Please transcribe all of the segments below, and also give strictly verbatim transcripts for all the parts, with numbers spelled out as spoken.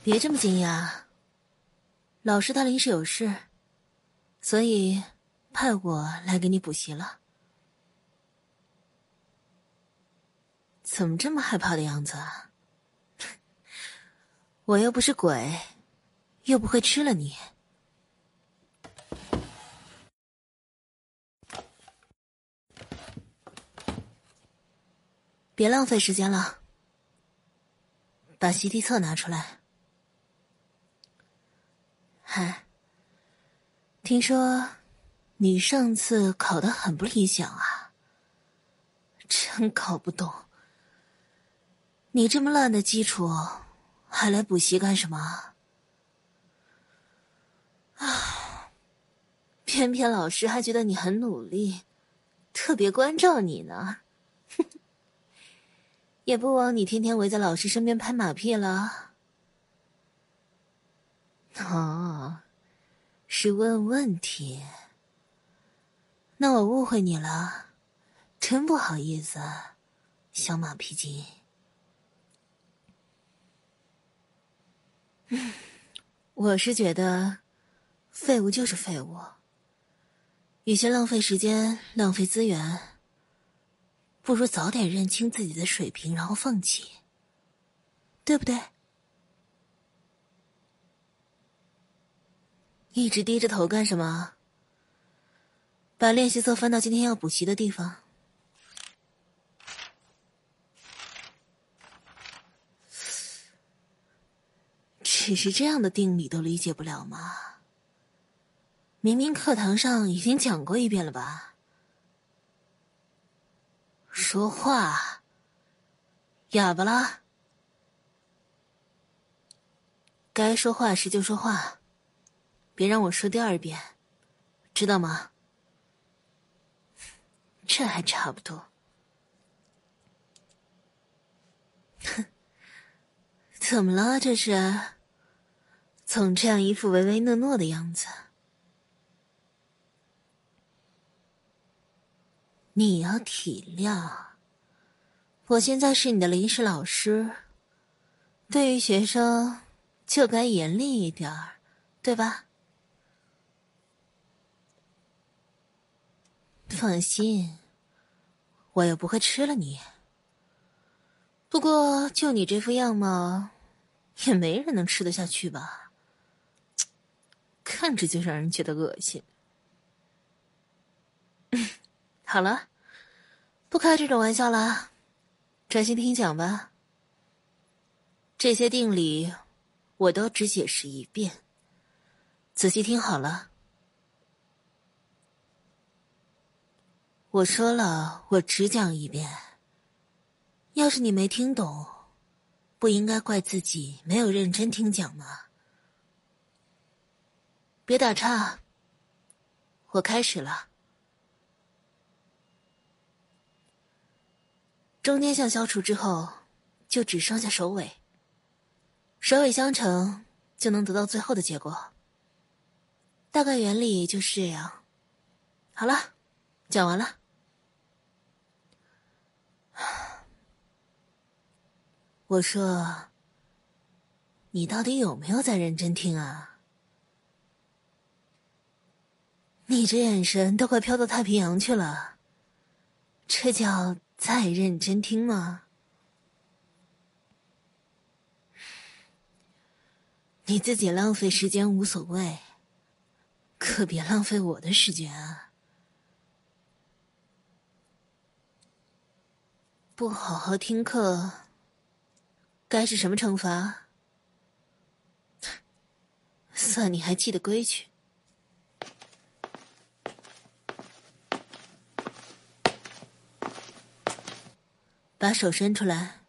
别这么惊讶，老师他临时有事，所以派我来给你补习了。怎么这么害怕的样子啊？我又不是鬼，又不会吃了你。别浪费时间了，把习题册拿出来。嗨，听说你上次考得很不理想啊，真搞不懂，你这么烂的基础还来补习干什么啊？偏偏老师还觉得你很努力，特别关照你呢。也不枉你天天围在老师身边拍马屁了。哦，是问问题。那我误会你了，真不好意思，小马屁精。嗯，我是觉得废物就是废物，与其浪费时间浪费资源，不如早点认清自己的水平，然后放弃，对不对？一直低着头干什么？把练习册翻到今天要补习的地方。只是这样的定理都理解不了吗？明明课堂上已经讲过一遍了吧？说话，哑巴啦！该说话时就说话，别让我说第二遍，知道吗？这还差不多。哼，怎么了这是？总这样一副唯唯诺诺的样子。你要体谅，我现在是你的临时老师，对于学生就该严厉一点儿，对吧？放心，我又不会吃了你。不过就你这副样貌，也没人能吃得下去吧？看着就让人觉得恶心。好了，不开这种玩笑了，专心听讲吧。这些定理我都只解释一遍，仔细听好了。我说了，我只讲一遍。要是你没听懂，不应该怪自己没有认真听讲吗？别打岔，我开始了。中间项消除之后，就只剩下首尾，首尾相乘就能得到最后的结果。大概原理就是这样。好了，讲完了。我说，你到底有没有在认真听啊？你这眼神都快飘到太平洋去了，这叫在认真听吗？你自己浪费时间无所谓，可别浪费我的时间啊！不好好听课，该是什么惩罚？算你还记得规矩。把手伸出来。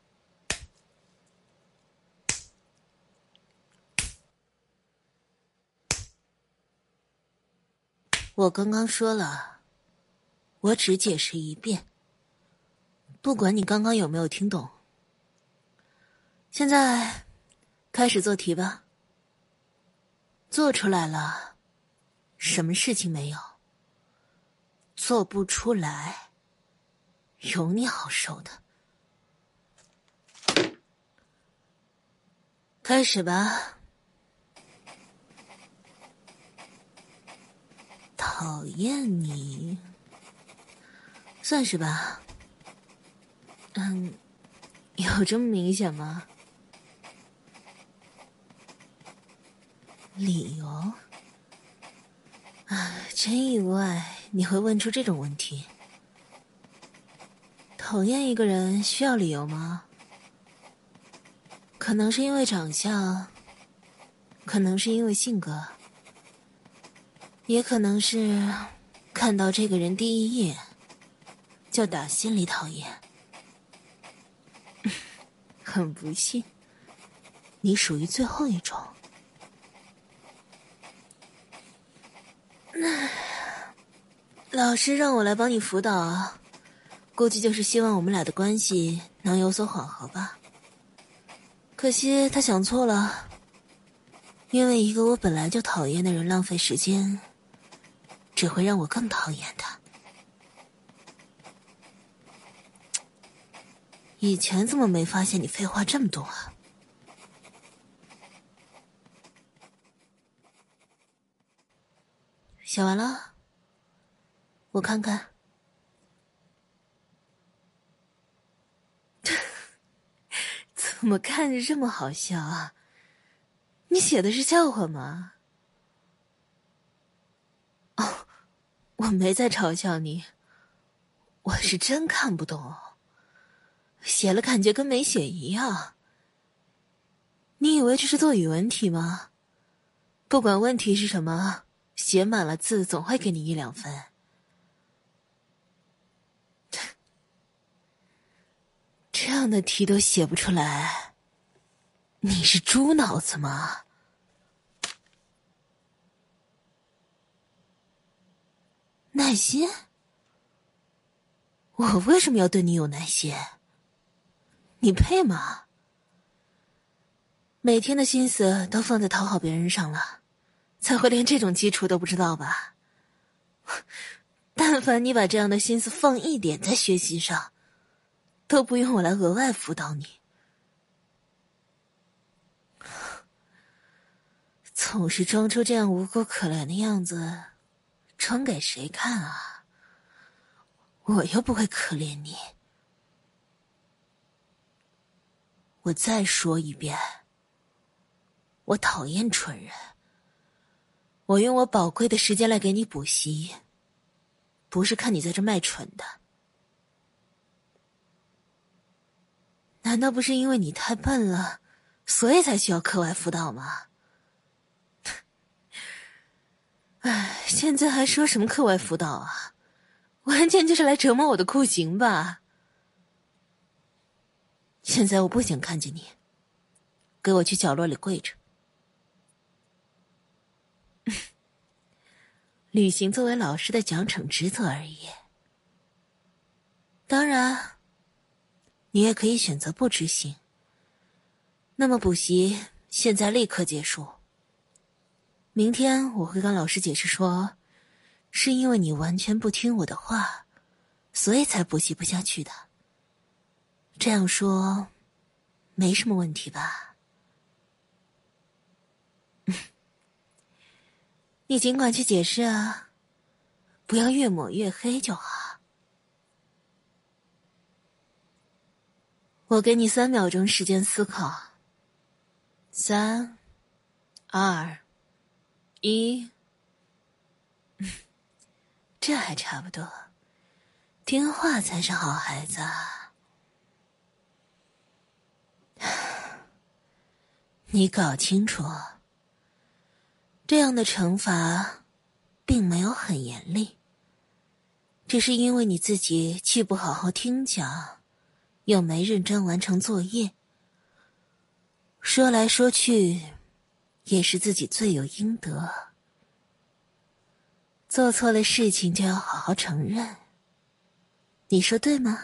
我刚刚说了，我只解释一遍，不管你刚刚有没有听懂。现在开始做题吧。做出来了，什么事情没有？做不出来，有你好受的。 开始吧。讨厌你，算是吧。嗯，有这么明显吗？理由？啊，真意外你会问出这种问题。讨厌一个人需要理由吗？可能是因为长相，可能是因为性格，也可能是看到这个人第一眼就打心里讨厌。很不幸，你属于最后一种。老师让我来帮你辅导，估计就是希望我们俩的关系能有所缓和吧。可惜他想错了，因为一个我本来就讨厌的人浪费时间，只会让我更讨厌他。以前怎么没发现你废话这么多啊？写完了？我看看。怎么看着这么好笑啊？你写的是笑话吗？哦，我没在嘲笑你，我是真看不懂，写了感觉跟没写一样。你以为这是做语文题吗？不管问题是什么，写满了字总会给你一两分。这样的题都写不出来，你是猪脑子吗？耐心？我为什么要对你有耐心？你配吗？每天的心思都放在讨好别人上了，才会连这种基础都不知道吧？但凡你把这样的心思放一点在学习上，都不用我来额外辅导你。总是装出这样无辜可怜的样子，装给谁看啊？我又不会可怜你。我再说一遍，我讨厌蠢人。我用我宝贵的时间来给你补习，不是看你在这卖蠢的。难道不是因为你太笨了，所以才需要课外辅导吗？唉，现在还说什么课外辅导啊？完全就是来折磨我的酷刑吧。现在我不想看见你，给我去角落里跪着。履行作为老师的奖惩职责而已。当然，你也可以选择不执行。那么补习现在立刻结束。明天我会跟老师解释说，是因为你完全不听我的话，所以才补习不下去的。这样说，没什么问题吧？你尽管去解释啊，不要越抹越黑就好。我给你三秒钟时间思考。三、二、一，这还差不多。听话才是好孩子啊。你搞清楚，这样的惩罚并没有很严厉，只是因为你自己既不好好听讲，又没认真完成作业。说来说去，也是自己罪有应得。做错了事情就要好好承认，你说对吗？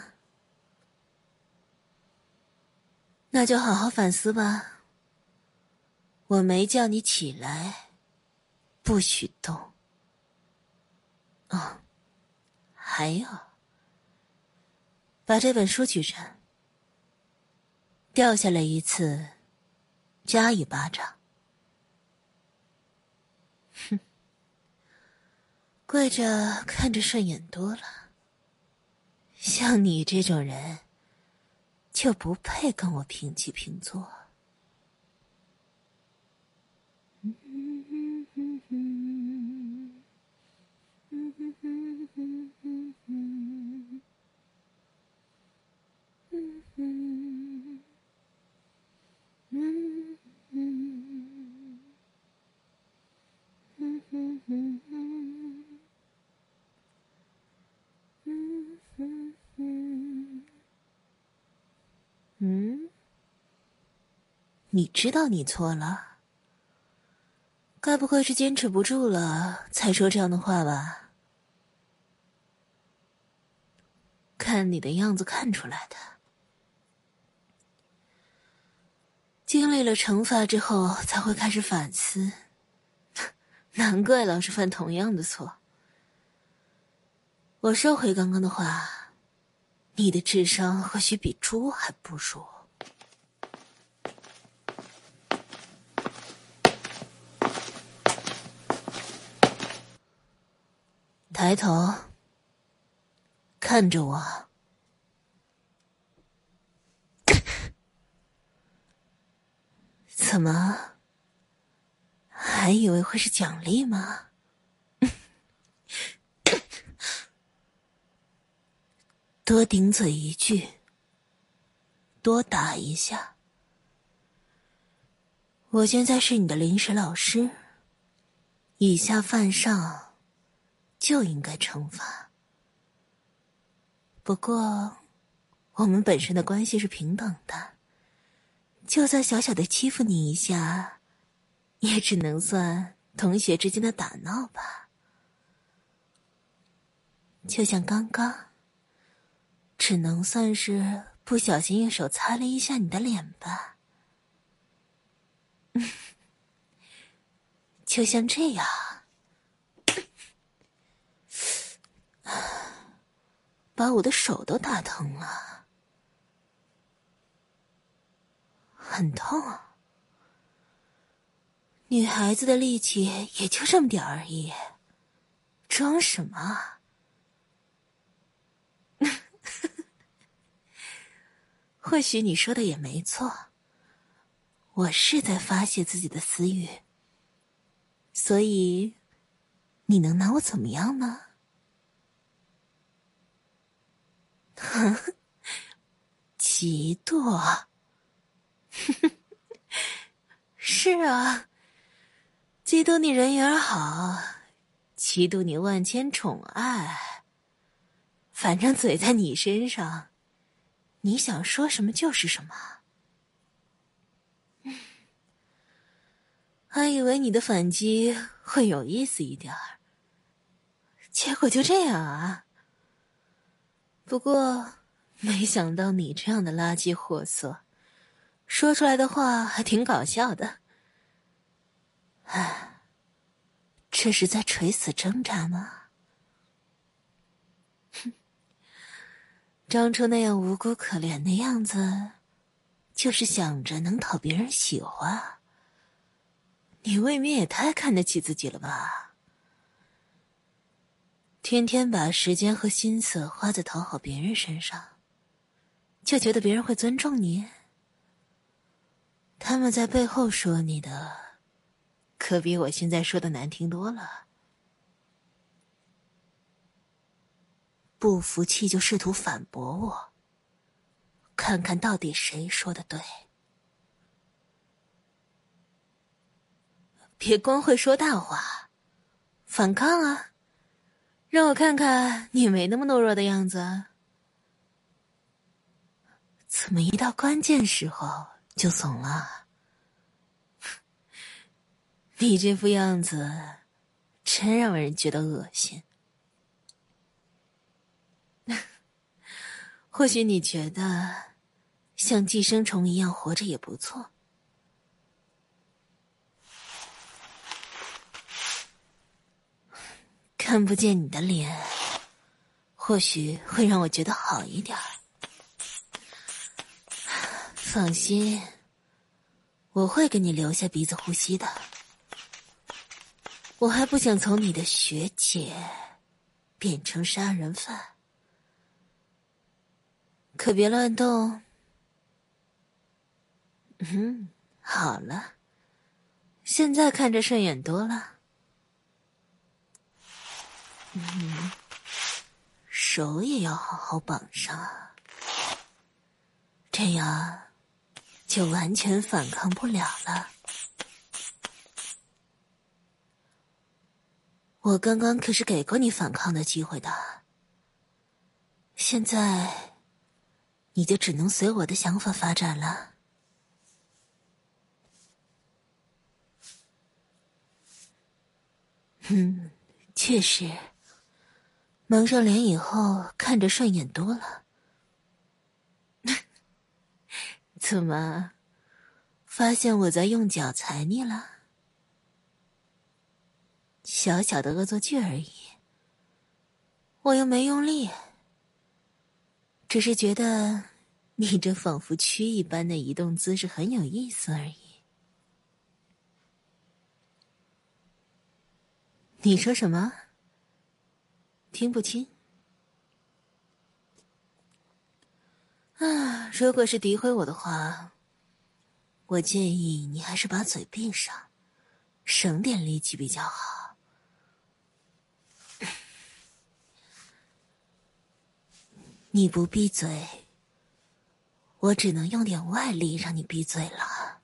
那就好好反思吧。我没叫你起来，不许动。哦，还有，把这本书举着，掉下来一次夹一巴掌。哼，跪着看着顺眼多了，像你这种人就不配跟我平起平坐。嗯，你知道你错了，该不会是坚持不住了才说这样的话吧？看你的样子看出来的。经历了惩罚之后才会开始反思，难怪老是犯同样的错。我收回刚刚的话，你的智商或许比猪还不如。抬头看着我。怎么还以为会是奖励吗？多顶嘴一句，多打一下。我现在是你的临时老师，以下犯上就应该惩罚。不过我们本身的关系是平等的，就算小小的欺负你一下，也只能算同学之间的打闹吧。就像刚刚，只能算是不小心用手擦了一下你的脸吧。就像这样，把我的手都打疼了，很痛啊。女孩子的力气也就这么点而已，装什么啊？或许你说的也没错，我是在发泄自己的私欲，所以你能拿我怎么样呢？嫉妒。是啊，嫉妒你人缘好，嫉妒你万千宠爱，反正嘴在你身上，你想说什么就是什么。还以为你的反击会有意思一点儿，结果就这样啊。不过没想到你这样的垃圾货色，说出来的话还挺搞笑的。唉，这是在垂死挣扎吗？哼，张初那样无辜可怜的样子，就是想着能讨别人喜欢。你未免也太看得起自己了吧？天天把时间和心思花在讨好别人身上，就觉得别人会尊重你？他们在背后说你的，可比我现在说的难听多了。不服气就试图反驳我，看看到底谁说的对。别光会说大话，反抗啊！让我看看你没那么懦弱的样子。怎么一到关键时候就怂了？你这副样子真让人觉得恶心。或许你觉得像寄生虫一样活着也不错。看不见你的脸，或许会让我觉得好一点。放心， 我会给你留下鼻子呼吸的。我还不想从你的学姐变成杀人犯，可别乱动。嗯，好了，现在看着顺眼多了。嗯，手也要好好绑上，这样就完全反抗不了了。我刚刚可是给过你反抗的机会的，现在你就只能随我的想法发展了。嗯，确实，蒙上脸以后看着顺眼多了。怎么，发现我在用脚踩你了？小小的恶作剧而已，我又没用力，只是觉得你这仿佛蛆一般的移动姿势很有意思而已。你说什么？听不清？啊，如果是诋毁我的话，我建议你还是把嘴闭上，省点力气比较好。你不闭嘴，我只能用点外力让你闭嘴了。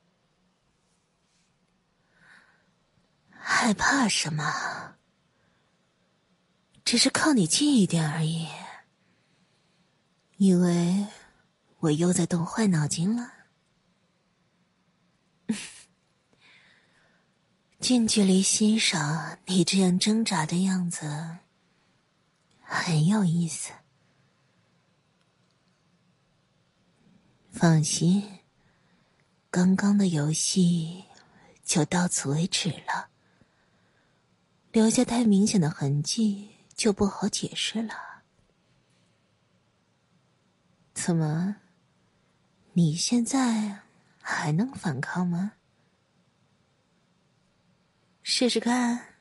害怕什么？只是靠你近一点而已。以为我又在动坏脑筋了？近距离欣赏你这样挣扎的样子，很有意思。放心，刚刚的游戏就到此为止了，留下太明显的痕迹就不好解释了。怎么，你现在还能反抗吗？试试看。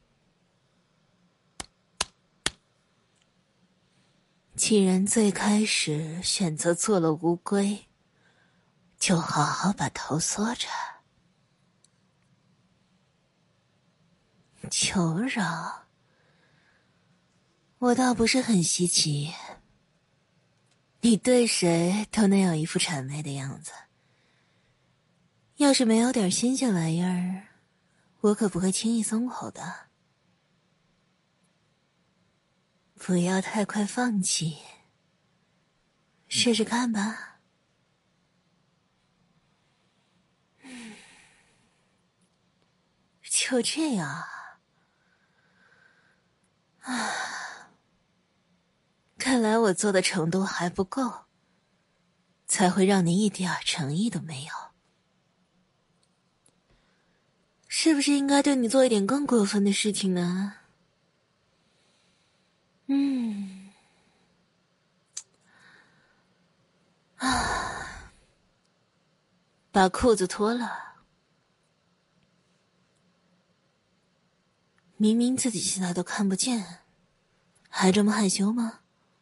既然最开始选择做了乌龟，就好好把头缩着。求饶，我倒不是很稀奇，你对谁都那样一副谄媚的样子。要是没有点新鲜玩意儿，我可不会轻易松口的。不要太快放弃，试试看吧。就这样啊，看来我做的程度还不够，才会让你一点诚意都没有。是不是应该对你做一点更过分的事情呢？嗯，啊，把裤子脱了。明明自己现在都看不见，还这么害羞吗？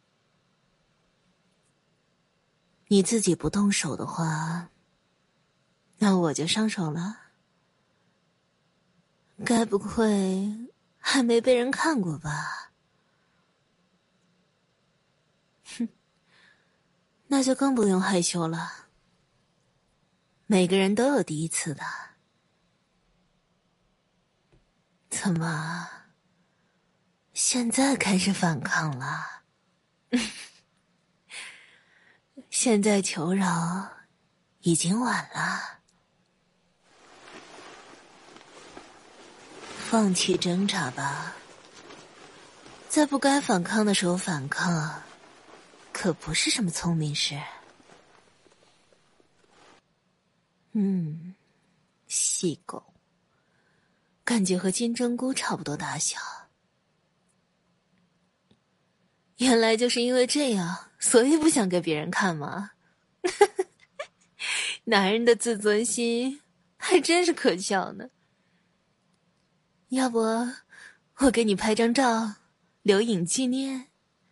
你自己不动手的话，那我就上手了。该不会还没被人看过吧？哼，那就更不用害羞了。每个人都有第一次的。怎么，现在开始反抗了？现在求饶已经晚了。放弃挣扎吧，在不该反抗的时候反抗，可不是什么聪明事。嗯，细狗，感觉和金针菇差不多大小。原来就是因为这样，所以不想给别人看吗？ 男人的自尊心还真是可笑呢。要不我给你拍张照留影纪念？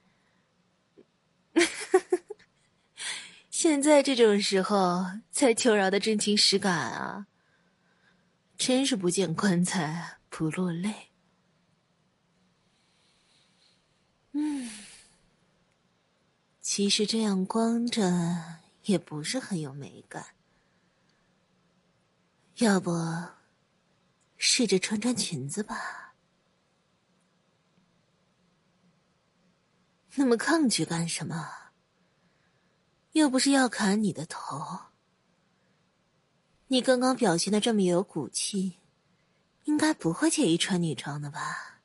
现在这种时候才求饶的真情实感啊，真是不见棺材不落泪。嗯，其实这样光着也不是很有美感，要不试着穿穿裙子吧。那么抗拒干什么？又不是要砍你的头。你刚刚表现的这么有骨气，应该不会介意穿女装的吧？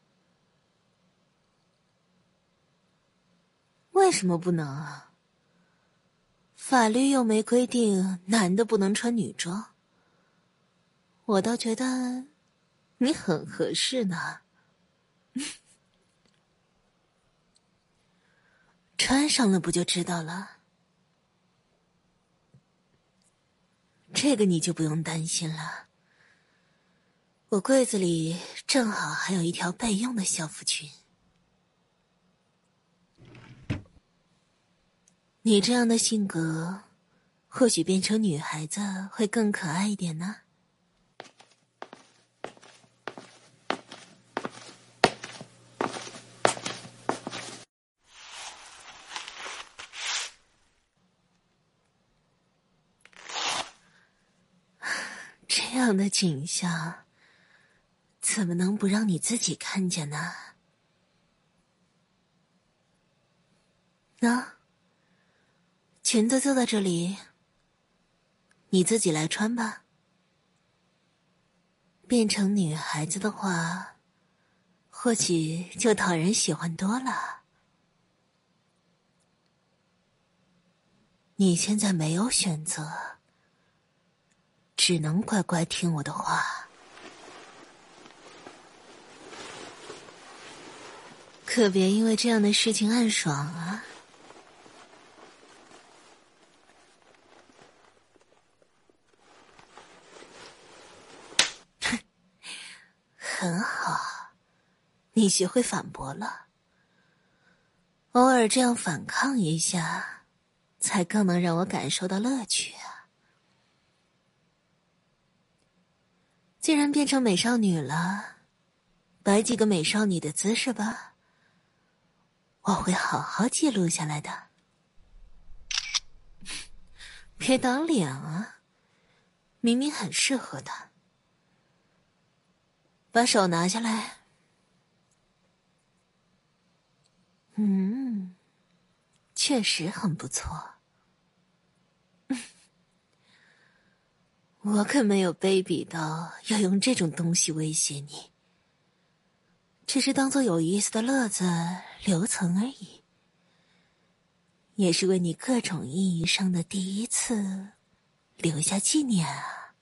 为什么不能啊？法律又没规定男的不能穿女装，我倒觉得你很合适呢。穿上了不就知道了？这个你就不用担心了，我柜子里正好还有一条备用的校服裙。你这样的性格，或许变成女孩子会更可爱一点呢。这样的景象，怎么能不让你自己看见呢？那裙子就在这里，你自己来穿吧。变成女孩子的话，或许就讨人喜欢多了。你现在没有选择，只能乖乖听我的话。可别因为这样的事情暗爽啊。很好，你学会反驳了。偶尔这样反抗一下，才更能让我感受到乐趣啊。既然变成美少女了，摆几个美少女的姿势吧，我会好好记录下来的。别挡脸啊，明明很适合他。把手拿下来。嗯，确实很不错。我可没有卑鄙到要用这种东西威胁你，只是当做有意思的乐子留存而已，也是为你各种意义上的第一次留下纪念啊。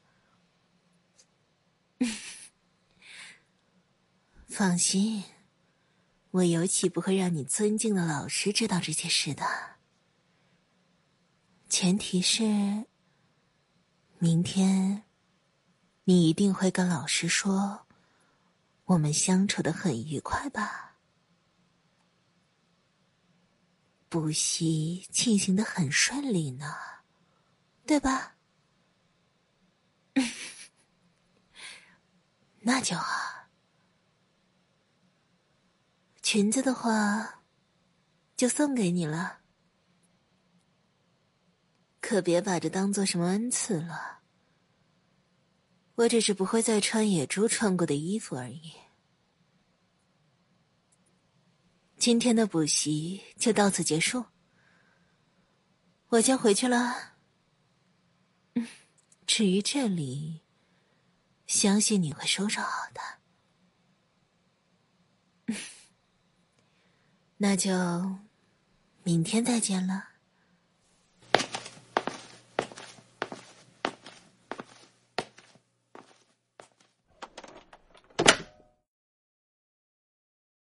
放心，我尤其不会让你尊敬的老师知道这些事的，前提是明天你一定会跟老师说我们相处得很愉快吧？补习进行得很顺利呢，对吧？那就好。裙子的话就送给你了，可别把这当做什么恩赐了。我只是不会再穿野猪穿过的衣服而已。今天的补习就到此结束，我先回去了。嗯，至于这里，相信你会收拾好的。那就明天再见了。